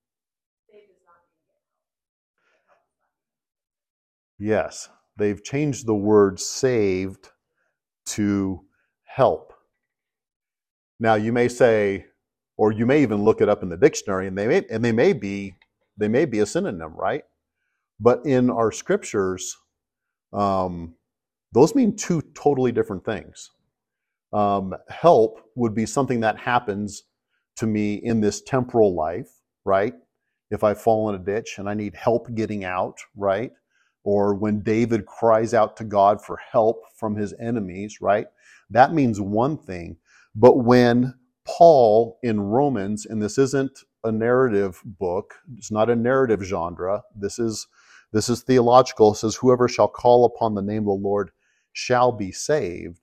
Yes, they've changed the word saved to help. Now you may say, or you may even look it up in the dictionary, and they may be a synonym, right? But in our scriptures, those mean two totally different things. Help would be something that happens to me in this temporal life, right? If I fall in a ditch and I need help getting out, right? Or when David cries out to God for help from his enemies, right? That means one thing. But when Paul in Romans, and this isn't a narrative book, it's not a narrative genre, this is theological, it says, whoever shall call upon the name of the Lord shall be saved.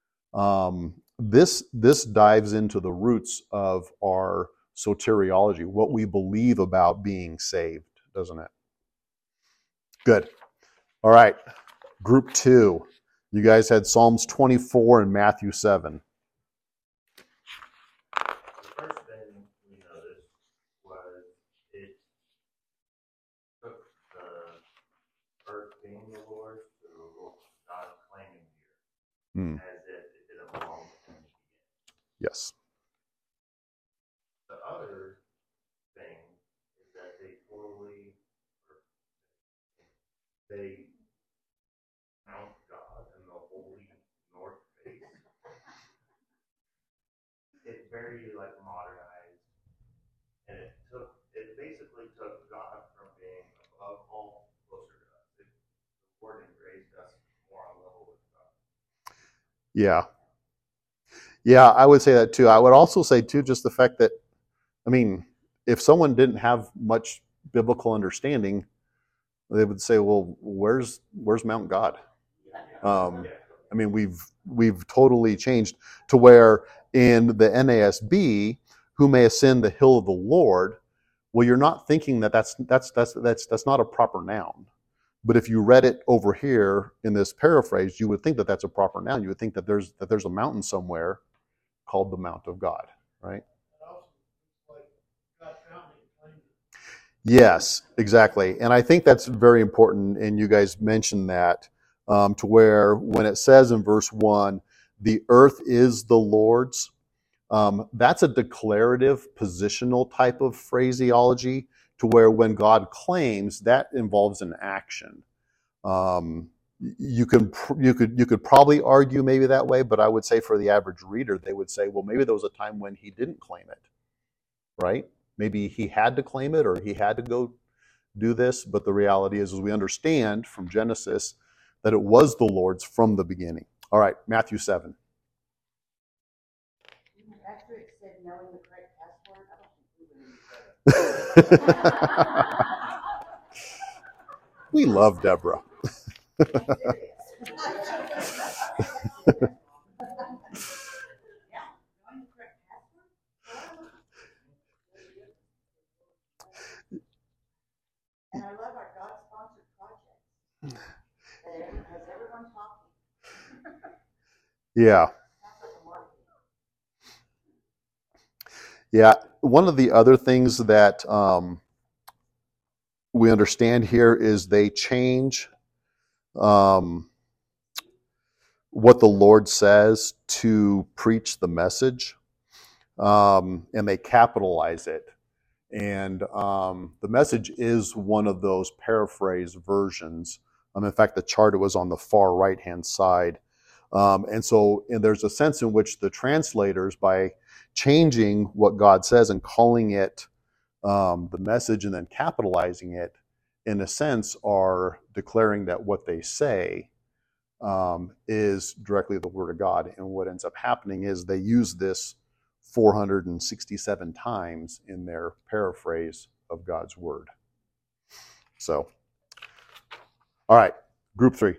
This dives into the roots of our soteriology, what we believe about being saved, doesn't it? Good. All right, group 2. You guys had Psalms 24 and Matthew 7. The first thing we noticed was it took the earth being the Lord to God claiming here, as if it didn't belong to him. Yes. they Mount God and the holy north face. It's very like modernized, and it basically took God from being above all closer to us. The word and raised us more on level with God. Yeah. Yeah, I would say that too. I would also say too, just the fact that, I mean, if someone didn't have much biblical understanding, they would say, well, where's Mount God? I mean, we've totally changed to where in the NASB, who may ascend the hill of the Lord. Well, you're not thinking that's not a proper noun. But if you read it over here in this paraphrase, you would think that that's a proper noun. You would think that there's a mountain somewhere called the Mount of God, right? Yes, exactly. And I think that's very important, and you guys mentioned that, to where when it says in verse 1, the earth is the Lord's, that's a declarative, positional type of phraseology, to where when God claims, that involves an action. You could probably argue maybe that way, but I would say for the average reader, they would say, well, maybe there was a time when he didn't claim it, right? Maybe he had to claim it or he had to go do this, but the reality is we understand from Genesis that it was the Lord's from the beginning. All right, Matthew 7. After it said knowing the correct password, I don't think we would We love Deborah. And I love our God-sponsored projects. Has everyone talking? Yeah. Yeah. One of the other things that we understand here is they change what the Lord says to preach the message, and they capitalize it. And the message is one of those paraphrase versions. In fact, the chart was on the far right-hand side. And there's a sense in which the translators, by changing what God says and calling it the message and then capitalizing it, in a sense, are declaring that what they say is directly the Word of God. And what ends up happening is they use this 467 times in their paraphrase of God's Word. So, all right, group 3.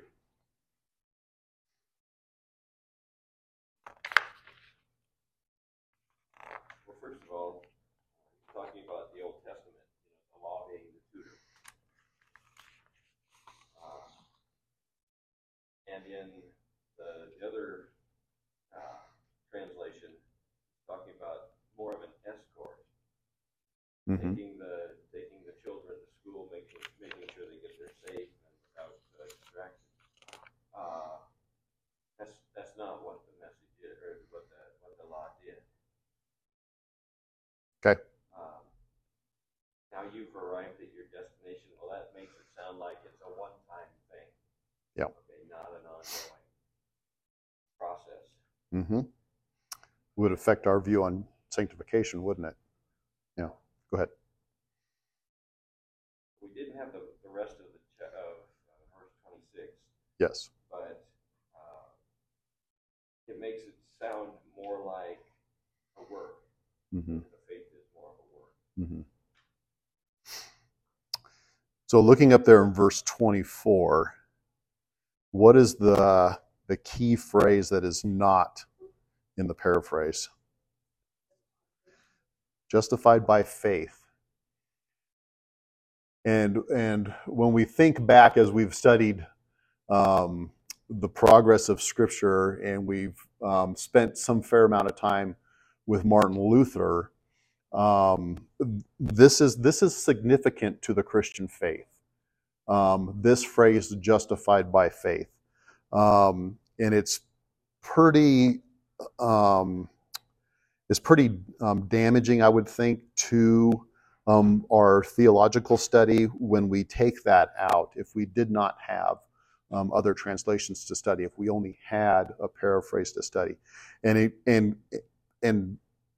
Well, first of all, talking about the Old Testament, the law being the tutor. And in the other translation, talking about more of an escort, taking the children to school, making sure they get there safe and without distraction. That's not what the message is, or what the law did. Okay. Now you've arrived at your destination. Well, that makes it sound like it's a one-time thing. Yeah. Okay, not an ongoing process. Mm-hmm. Would affect our view on sanctification, wouldn't it? Yeah. Go ahead. We didn't have the rest of verse 26. Yes. But it makes it sound more like a work. Mm-hmm. The faith is more of a work. Mm-hmm. So looking up there in verse 24, what is the key phrase that is not in the paraphrase? Justified by faith. And when we think back, as we've studied the progress of Scripture, and we've spent some fair amount of time with Martin Luther, this is significant to the Christian faith. This phrase, justified by faith, and it's pretty damaging, I would think, to our theological study, when we take that out, if we did not have other translations to study, if we only had a paraphrase to study, and in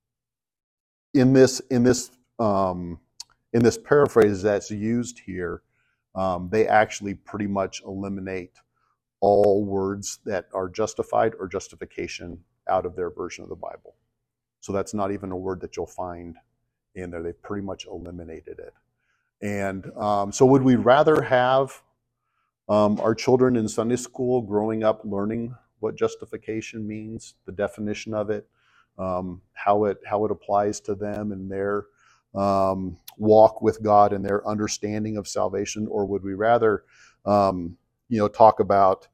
this paraphrase that's used here, they actually pretty much eliminate all words that are justified or justification out of their version of the Bible. So that's not even a word that you'll find in there. They've pretty much eliminated it. And so would we rather have our children in Sunday school growing up learning what justification means, the definition of it, how it applies to them and their walk with God and their understanding of salvation? Or would we rather talk about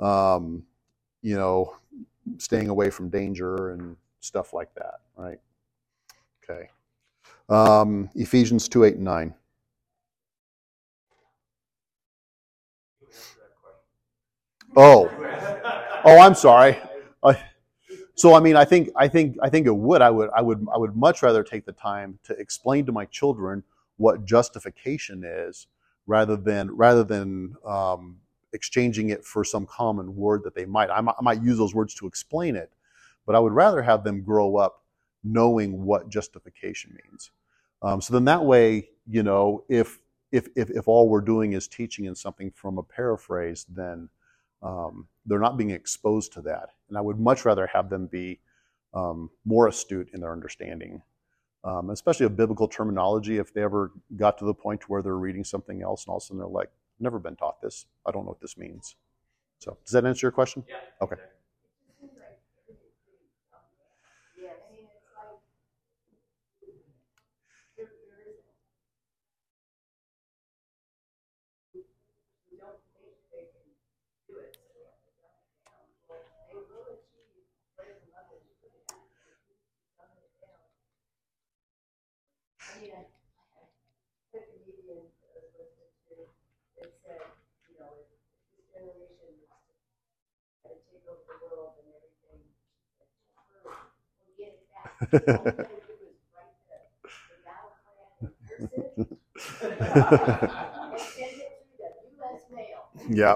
staying away from danger and stuff like that, right? Okay. Ephesians 2:8 and 9. Oh, I'm sorry. So I mean, I think it would. I would much rather take the time to explain to my children what justification is, rather than exchanging it for some common word that they might. I might use those words to explain it, but I would rather have them grow up knowing what justification means. So then that way, if all we're doing is teaching in something from a paraphrase, then they're not being exposed to that. And I would much rather have them be more astute in their understanding, especially of biblical terminology. If they ever got to the point where they're reading something else and all of a sudden they're like, never been taught this. I don't know what this means. So does that answer your question? Yeah. Okay. Yeah.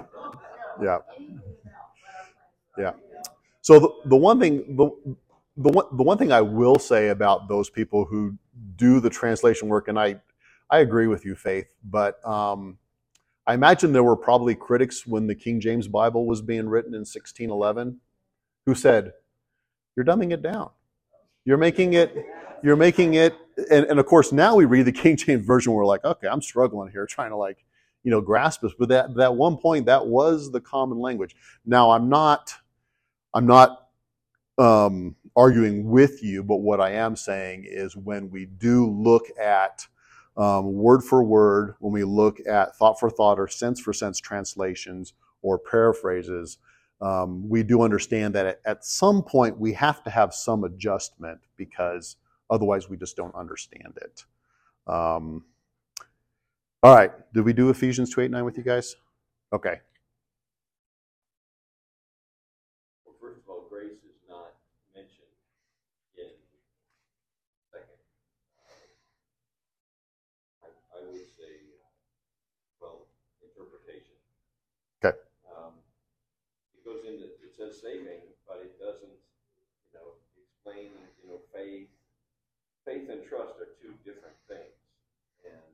So the one thing I will say about those people who do the translation work, and I agree with you, Faith, but I imagine there were probably critics when the King James Bible was being written in 1611 who said, "You're dumbing it down. You're making it," and of course now we read the King James Version, we're like, okay, I'm struggling here trying to grasp this. But that one point, that was the common language. Now I'm not arguing with you, but what I am saying is when we do look at word for word, when we look at thought for thought or sense for sense translations or paraphrases, we do understand that at some point we have to have some adjustment, because otherwise we just don't understand it. All right, did we do Ephesians 2:8-9 with you guys? Okay. Well, first of all, grace is not mentioned in second. I would say, interpretation. Okay. It goes into, it says saving, but it doesn't, explain, faith and trust are two different things. And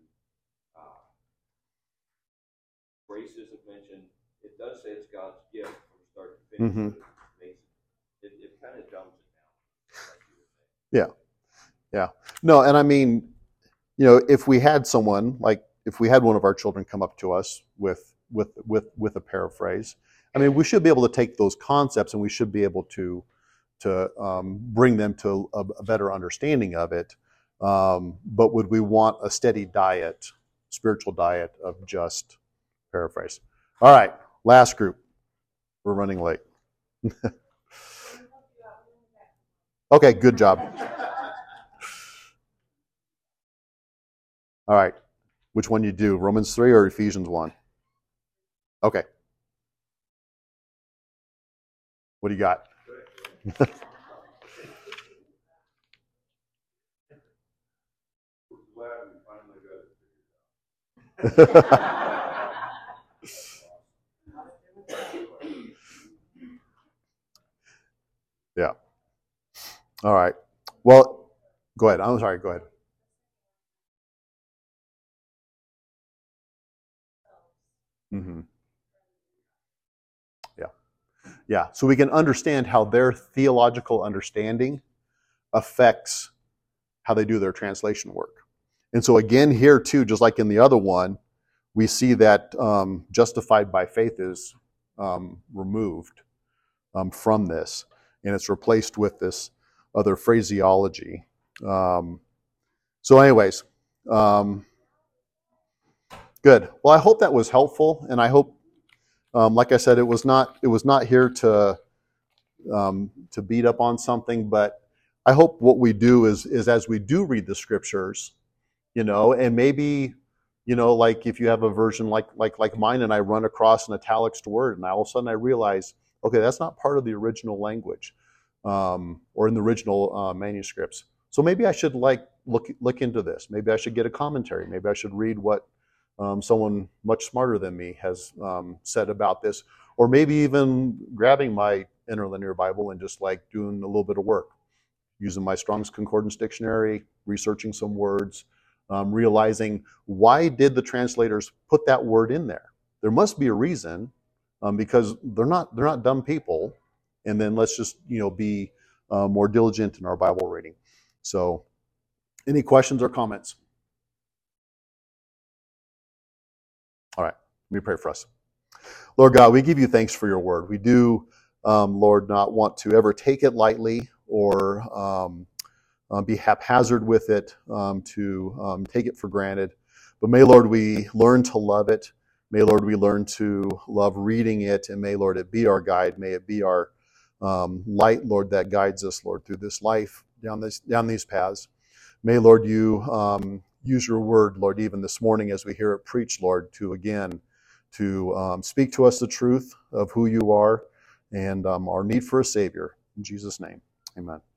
grace isn't mentioned. It does say it's God's gift from start to finish. Mm-hmm. It kind of dumbs it down, like you were saying. Yeah. No, and I mean, if we had someone, like if we had one of our children come up to us with a paraphrase, I mean, we should be able to take those concepts and we should be able to bring them to a better understanding of it. But would we want a steady diet, spiritual diet of just paraphrase? All right, last group. We're running late. Okay, good job. All right, which one you do, Romans 3 or Ephesians 1? Okay. What do you got? We're glad we finally Yeah. All right. Well, go ahead. I'm sorry. Go ahead. Mm-hmm. Yeah. Yeah. So we can understand how their theological understanding affects how they do their translation work. And so again, here too, just like in the other one, we see that justified by faith is removed from this, and it's replaced with this other phraseology. So anyways, good. Well, I hope that was helpful, and I hope, like I said, it was not here to beat up on something, but I hope what we do is as we do read the scriptures, and maybe, like if you have a version like mine, and I run across an italics word, and all of a sudden I realize, okay, that's not part of the original language, or in the original manuscripts. So maybe I should look into this. Maybe I should get a commentary. Maybe I should read what someone much smarter than me has said about this, or maybe even grabbing my interlinear Bible and just doing a little bit of work, using my Strong's Concordance Dictionary, researching some words, realizing why did the translators put that word in there? There must be a reason, because they're not dumb people. And then let's just be more diligent in our Bible reading. So, any questions or comments? All right, let me pray for us. Lord God, we give you thanks for your word. We do, Lord, not want to ever take it lightly or be haphazard with it, to take it for granted. But may, Lord, we learn to love it. May, Lord, we learn to love reading it. And may, Lord, it be our guide. May it be our light, Lord, that guides us, Lord, through this life, down these paths. May, Lord, you use your word, Lord, even this morning as we hear it preached, Lord, to speak to us the truth of who you are and our need for a Savior. In Jesus' name, amen.